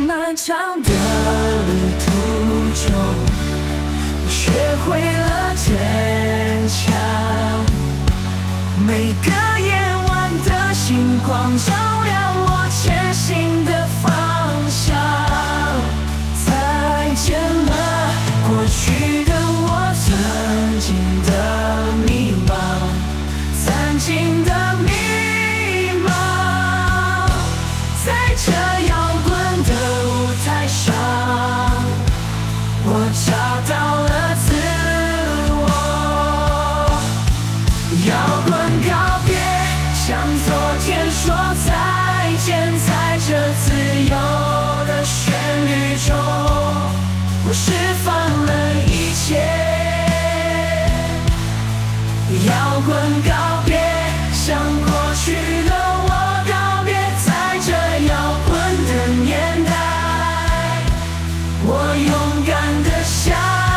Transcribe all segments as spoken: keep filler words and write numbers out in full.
漫长的旅途中，我学会了坚强。每个夜晚的星光照亮我前行的方向。再见了，过去的我，曾经的迷茫，曾经的迷茫。在这摇滚的舞台上，我找到了自我。摇滚告别，向昨天说再见，在这自由的旋律中，我释放了一切。摇滚告别，向过去的我告别，在这摇滚的年代，我勇敢地向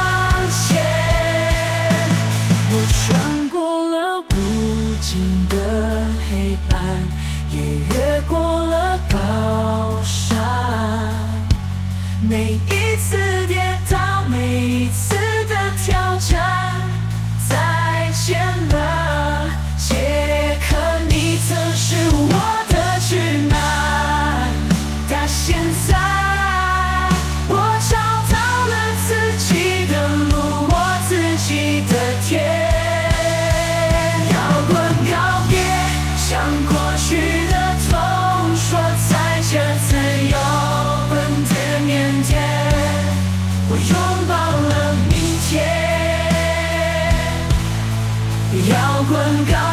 前。我穿过了无尽的黑暗，也越过了高山。每一次跌倒，每一次的挑战，再见了，杰克，你曾是我的指南。但现在，我找到了自己的路，我自己的天。摇滚告别，向过去的痛说在这自由奔的腼腆，我拥抱了明天。摇滚告